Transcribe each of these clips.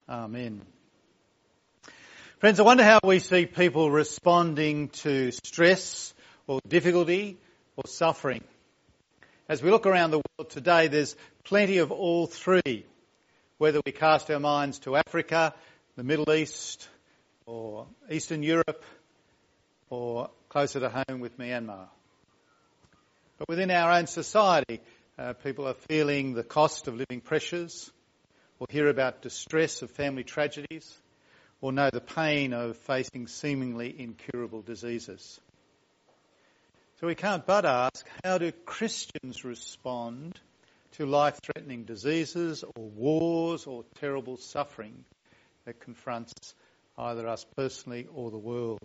Amen. Friends, I wonder how we see people responding to stress or difficulty or suffering. As we look around the world today, there's plenty of all three, whether we cast our minds to Africa, the Middle East, or Eastern Europe, or closer to home with Myanmar. But within our own society, people are feeling the cost of living pressures, or hear about distress of family tragedies, or know the pain of facing seemingly incurable diseases. So we can't but ask, how do Christians respond to life-threatening diseases or wars or terrible suffering that confronts either us personally or the world?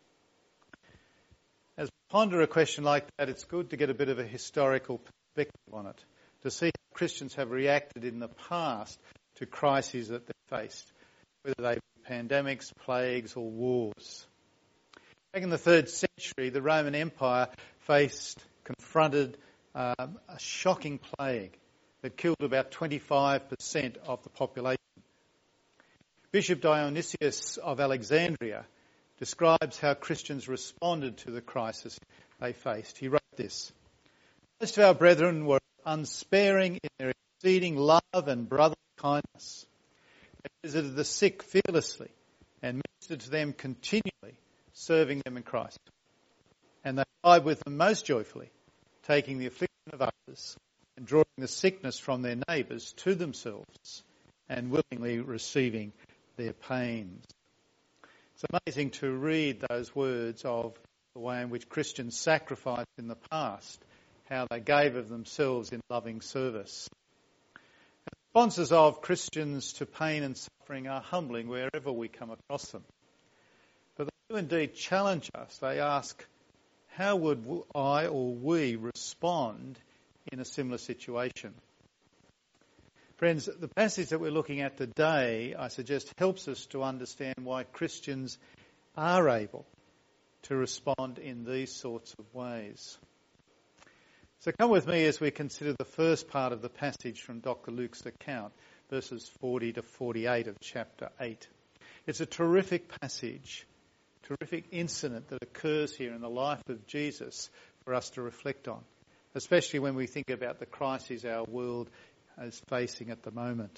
As we ponder a question like that, it's good to get a bit of a historical perspective on it, to see how Christians have reacted in the past to crises that they faced, whether they be pandemics, plagues or wars. Back in the 3rd century, the Roman Empire confronted a shocking plague that killed about 25% of the population. Bishop Dionysius of Alexandria describes how Christians responded to the crisis they faced. He wrote this: "Most of our brethren were unsparing in their exceeding love and brotherly kindness. They visited the sick fearlessly and ministered to them continually, serving them in Christ. And they died with them most joyfully, taking the affliction of others and drawing the sickness from their neighbours to themselves and willingly receiving their pains." It's amazing to read those words of the way in which Christians sacrificed in the past, how they gave of themselves in loving service. The responses of Christians to pain and suffering are humbling wherever we come across them. But they do indeed challenge us. They ask, how would I or we respond in a similar situation? Friends, the passage that we're looking at today, I suggest, helps us to understand why Christians are able to respond in these sorts of ways. So come with me as we consider the first part of the passage from Dr. Luke's account, verses 40 to 48 of chapter 8. It's a terrific passage, terrific incident that occurs here in the life of Jesus for us to reflect on, especially when we think about the crises our world is facing at the moment.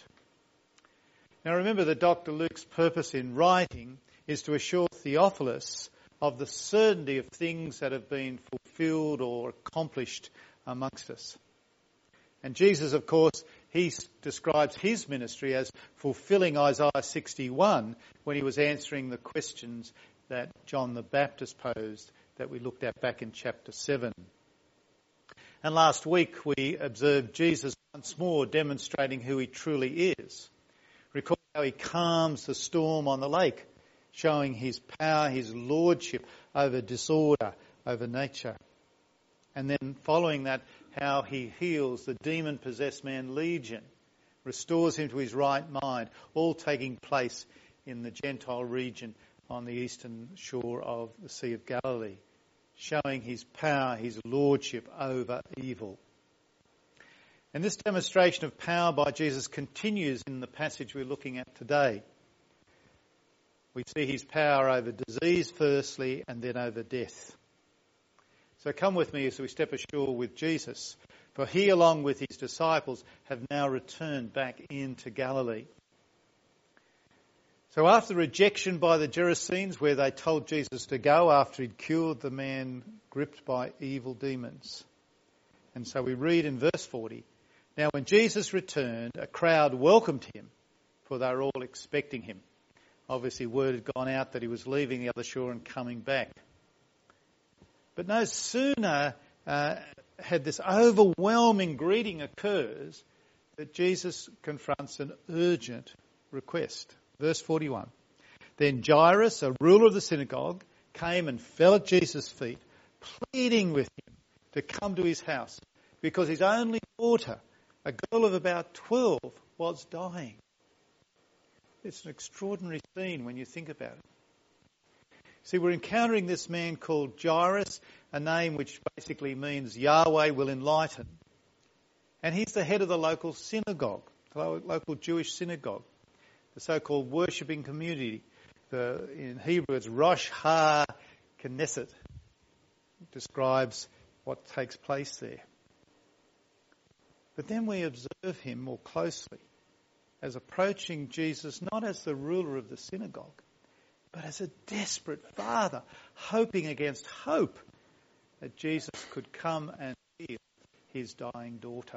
Now remember that Dr. Luke's purpose in writing is to assure Theophilus of the certainty of things that have been fulfilled or accomplished amongst us. And Jesus, of course, he describes his ministry as fulfilling Isaiah 61 when he was answering the questions that John the Baptist posed that we looked at back in chapter 7. And last week we observed Jesus once more demonstrating who he truly is. Recall how he calms the storm on the lake, showing his power, his lordship over disorder, over nature. And then following that, how he heals the demon-possessed man Legion, restores him to his right mind, all taking place in the Gentile region on the eastern shore of the Sea of Galilee, showing his power, his lordship over evil. And this demonstration of power by Jesus continues in the passage we're looking at today. We see his power over disease firstly and then over death. So come with me as we step ashore with Jesus, for he along with his disciples have now returned back into Galilee. So after rejection by the Gerasenes, where they told Jesus to go after he'd cured the man gripped by evil demons. And so we read in verse 40, "Now when Jesus returned, a crowd welcomed him, for they were all expecting him." Obviously word had gone out that he was leaving the other shore and coming back. But no sooner had this overwhelming greeting occurs that Jesus confronts an urgent request. Verse 41. "Then Jairus, a ruler of the synagogue, came and fell at Jesus' feet, pleading with him to come to his house, because his only daughter, a girl of about 12, was dying." It's an extraordinary scene when you think about it. See, we're encountering this man called Jairus, a name which basically means Yahweh will enlighten. And he's the head of the local synagogue, the local Jewish synagogue. the so-called worshipping community. In Hebrew, it's Rosh Ha-Knesset. Describes what takes place there. But then we observe him more closely as approaching Jesus not as the ruler of the synagogue, but as a desperate father, hoping against hope that Jesus could come and heal his dying daughter.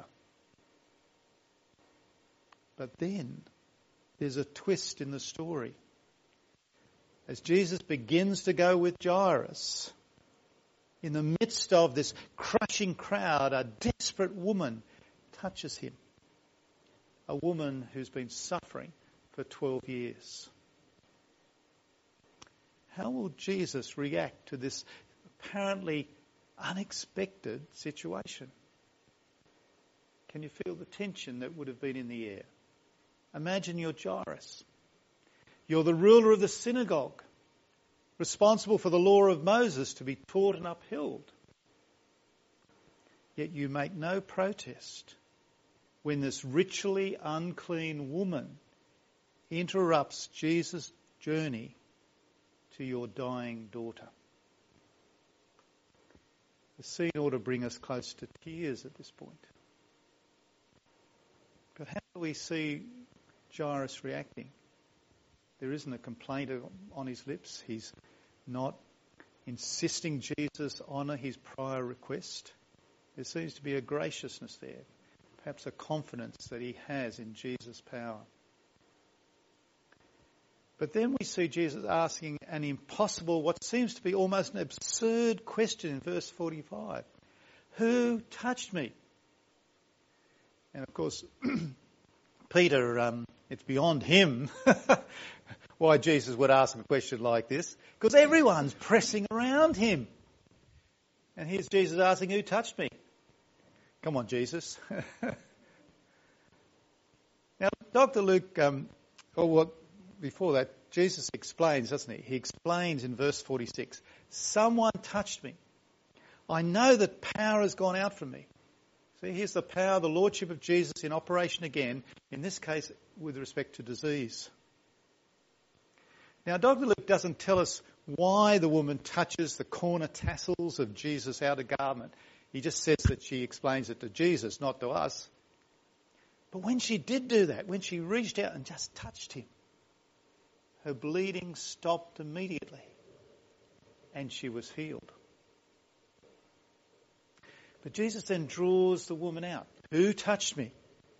But then there's a twist in the story. As Jesus begins to go with Jairus, in the midst of this crushing crowd, a desperate woman touches him. A woman who's been suffering for 12 years. How will Jesus react to this apparently unexpected situation? Can you feel the tension that would have been in the air? Imagine you're Jairus. You're the ruler of the synagogue, responsible for the law of Moses to be taught and upheld. Yet you make no protest when this ritually unclean woman interrupts Jesus' journey to your dying daughter. The scene ought to bring us close to tears at this point. But how do we see Jairus reacting? There isn't a complaint on his lips. He's not insisting Jesus honour his prior request. There seems to be a graciousness there, perhaps a confidence that he has in Jesus' power. But then we see Jesus asking an impossible, what seems to be almost an absurd question in verse 45. Who touched me? And of course, Peter, it's beyond him why Jesus would ask a question like this, because everyone's pressing around him. And here's Jesus asking, who touched me? Come on, Jesus. Now, Dr. Luke, before that, Jesus explains, doesn't he? He explains in verse 46, someone touched me. I know that power has gone out from me. See, here's the power, the lordship of Jesus in operation again, in this case with respect to disease. Now, Dr. Luke doesn't tell us why the woman touches the corner tassels of Jesus' outer garment. He just says that she explains it to Jesus, not to us. But when she did do that, when she reached out and just touched him, her bleeding stopped immediately and she was healed. But Jesus then draws the woman out. Who touched me?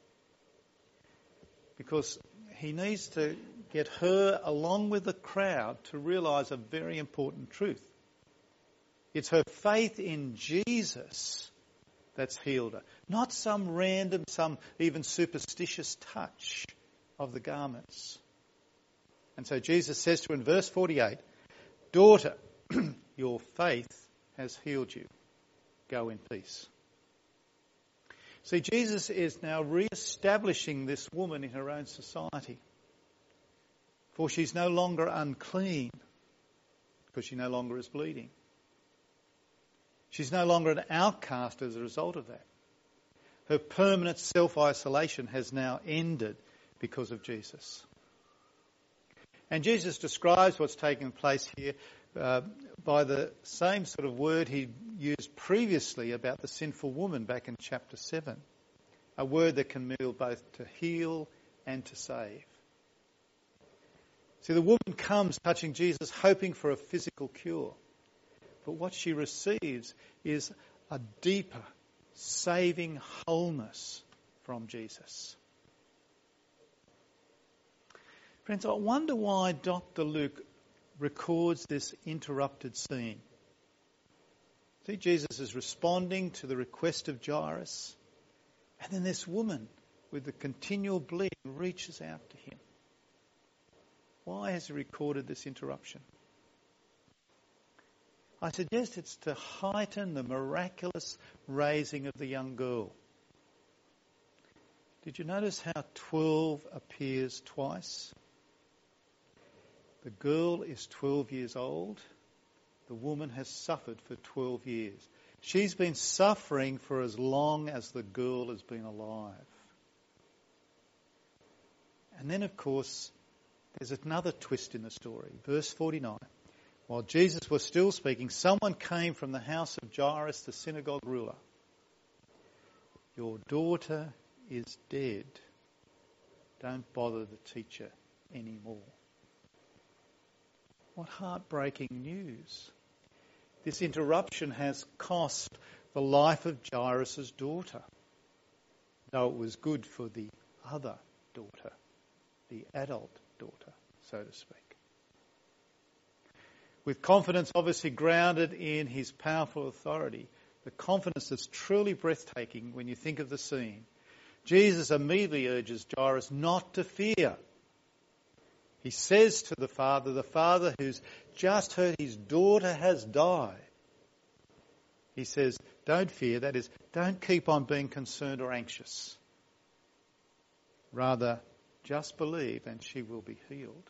Because he needs to get her along with the crowd to realise a very important truth. It's her faith in Jesus that's healed her, not some random, some even superstitious touch of the garments. And so Jesus says to her in verse 48, daughter, your faith has healed you. Go in peace. See, Jesus is now re-establishing this woman in her own society. For she's no longer unclean, because she no longer is bleeding. She's no longer an outcast as a result of that. Her permanent self-isolation has now ended because of Jesus. And Jesus describes what's taking place here by the same sort of word he used previously about the sinful woman back in chapter 7. A word that can mean both to heal and to save. See, the woman comes touching Jesus hoping for a physical cure. But what she receives is a deeper, saving wholeness from Jesus. Friends, I wonder why Dr. Luke records this interrupted scene. See, Jesus is responding to the request of Jairus, and then this woman with the continual bleeding reaches out to him. Why has he recorded this interruption? I suggest it's to heighten the miraculous raising of the young girl. Did you notice how 12 appears twice? The girl is 12 years old. The woman has suffered for 12 years. She's been suffering for as long as the girl has been alive. And then, of course, There's another twist in the story. Verse 49. While Jesus was still speaking, someone came from the house of Jairus, the synagogue ruler. Your daughter is dead. Don't bother the teacher anymore. What heartbreaking news. This interruption has cost the life of Jairus' daughter, though it was good for the other daughter, the adult daughter, so to speak. With confidence obviously grounded in his powerful authority, the confidence that's truly breathtaking when you think of the scene, Jesus immediately urges Jairus not to fear. He says to the father who's just heard his daughter has died, he says, don't fear, that is, don't keep on being concerned or anxious. Rather, just believe and she will be healed.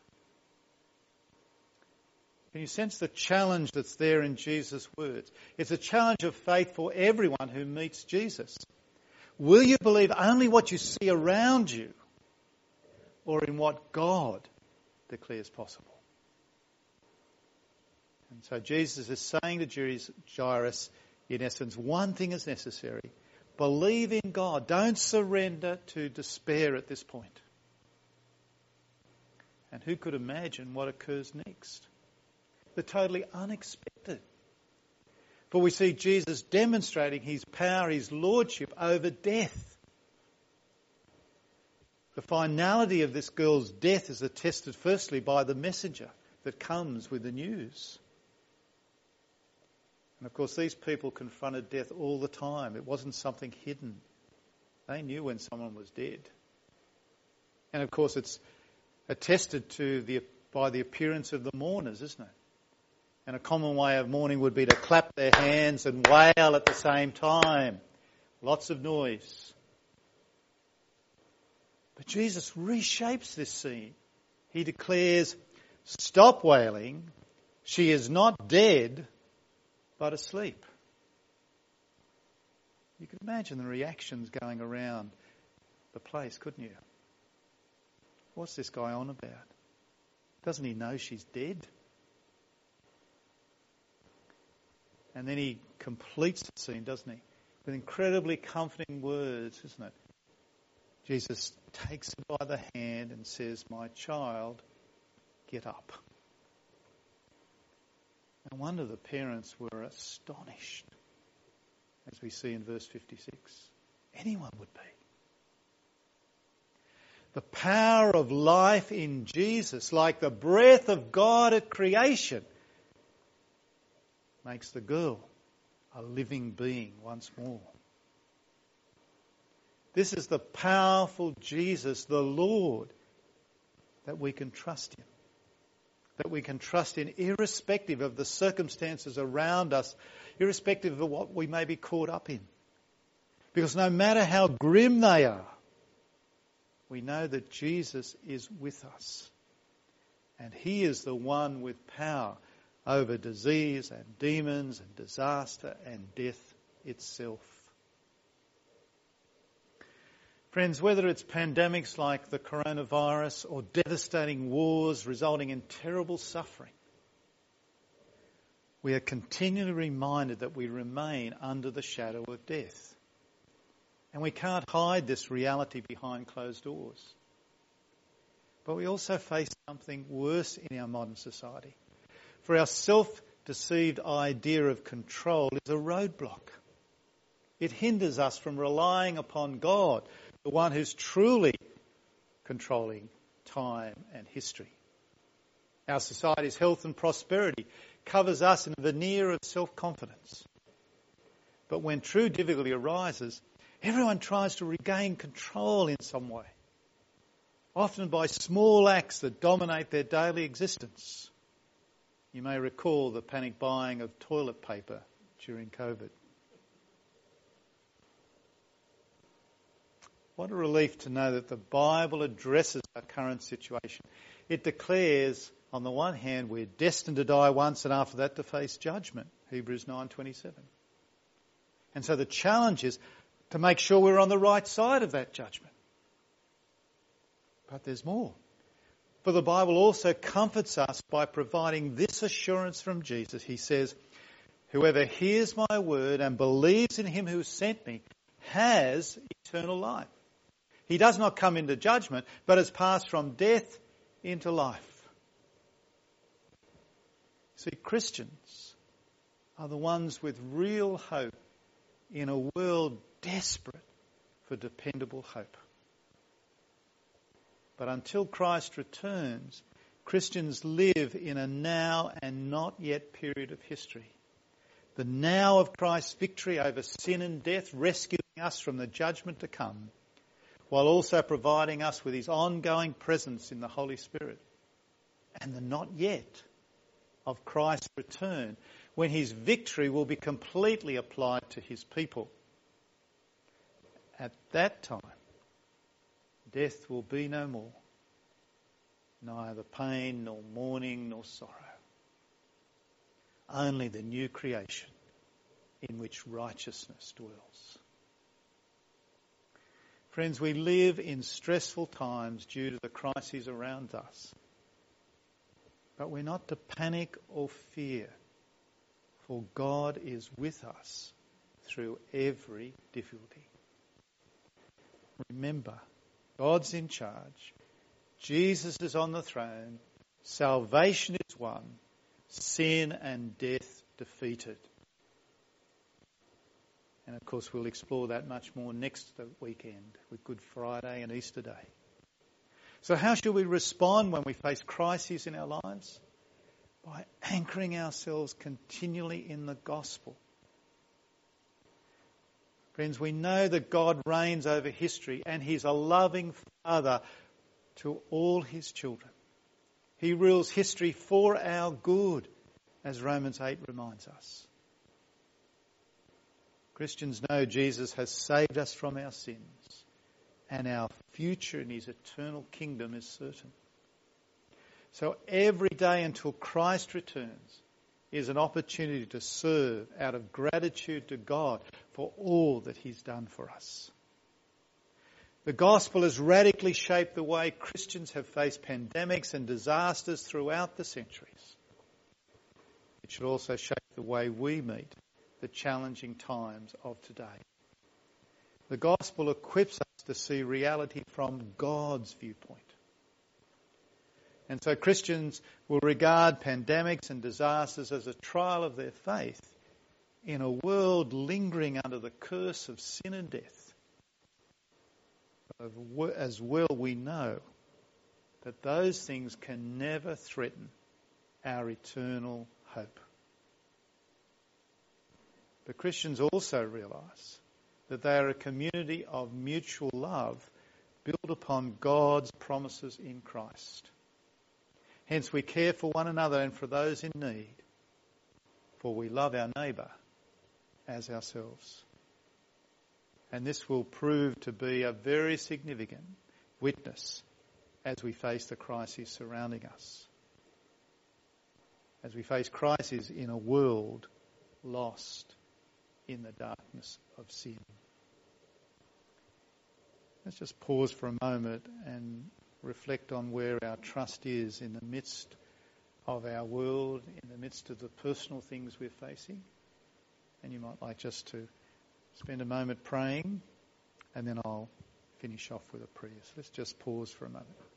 Can you sense the challenge that's there in Jesus' words? It's a challenge of faith for everyone who meets Jesus. Will you believe only what you see around you or in what God declares possible? And so Jesus is saying to Jairus, in essence, one thing is necessary. Believe in God. Don't surrender to despair at this point. And who could imagine what occurs next? The totally unexpected. For we see Jesus demonstrating his power, his lordship over death. The finality of this girl's death is attested firstly by the messenger that comes with the news. And of course these people confronted death all the time. It wasn't something hidden. They knew when someone was dead. And of course it's attested to by the appearance of the mourners, isn't it? And a common way of mourning would be to clap their hands and wail at the same time. Lots of noise. But Jesus reshapes this scene. He declares, stop wailing. She is not dead, but asleep. You could imagine the reactions going around the place, couldn't you? What's this guy on about? Doesn't he know she's dead? And then he completes the scene, doesn't he? With incredibly comforting words, isn't it? Jesus takes her by the hand and says, my child, get up. No wonder the parents were astonished, as we see in verse 56. Anyone would be. The power of life in Jesus, like the breath of God at creation, makes the girl a living being once more. This is the powerful Jesus, the Lord, that we can trust in. That we can trust in irrespective of the circumstances around us, irrespective of what we may be caught up in. Because no matter how grim they are, we know that Jesus is with us. And he is the one with power over disease and demons and disaster and death itself. Friends, whether it's pandemics like the coronavirus or devastating wars resulting in terrible suffering, we are continually reminded that we remain under the shadow of death. And we can't hide this reality behind closed doors. But we also face something worse in our modern society. For our self-deceived idea of control is a roadblock. It hinders us from relying upon God, the one who's truly controlling time and history. Our society's health and prosperity covers us in a veneer of self-confidence. But when true difficulty arises, everyone tries to regain control in some way, often by small acts that dominate their daily existence. You may recall the panic buying of toilet paper during COVID. What a relief to know that the Bible addresses our current situation. It declares, on the one hand, we're destined to die once and after that to face judgment, Hebrews 9:27. And so the challenge is to make sure we're on the right side of that judgment. But there's more. For the Bible also comforts us by providing this assurance from Jesus. He says, whoever hears my word and believes in him who sent me has eternal life. He does not come into judgment, but has passed from death into life. See, Christians are the ones with real hope in a world desperate for dependable hope. But until Christ returns, Christians live in a now and not yet period of history. The now of Christ's victory over sin and death, rescuing us from the judgment to come, while also providing us with his ongoing presence in the Holy Spirit. And the not yet of Christ's return, when his victory will be completely applied to his people. At that time, death will be no more, neither pain, nor mourning, nor sorrow. Only the new creation in which righteousness dwells. Friends, we live in stressful times due to the crises around us. But we're not to panic or fear, for God is with us through every difficulty. Remember, God's in charge. Jesus is on the throne. Salvation is won. Sin and death defeated. And of course we'll explore that much more next weekend with Good Friday and Easter Day. So how should we respond when we face crises in our lives? By anchoring ourselves continually in the gospel. Friends, we know that God reigns over history and he's a loving Father to all his children. He rules history for our good, as Romans 8 reminds us. Christians know Jesus has saved us from our sins, and our future in his eternal kingdom is certain. So every day until Christ returns is an opportunity to serve out of gratitude to God for all that he's done for us. The gospel has radically shaped the way Christians have faced pandemics and disasters throughout the centuries. It should also shape the way we meet the challenging times of today. The gospel equips us to see reality from God's viewpoint. And so Christians will regard pandemics and disasters as a trial of their faith in a world lingering under the curse of sin and death. As well we know that those things can never threaten our eternal hope. But Christians also realise that they are a community of mutual love built upon God's promises in Christ. Hence we care for one another and for those in need, for we love our neighbour as ourselves. And this will prove to be a very significant witness as we face the crises surrounding us. As we face crises in a world lost in the darkness of sin. Let's just pause for a moment and reflect on where our trust is in the midst of our world, in the midst of the personal things we're facing. And you might like just to spend a moment praying, and then I'll finish off with a prayer. So let's just pause for a moment.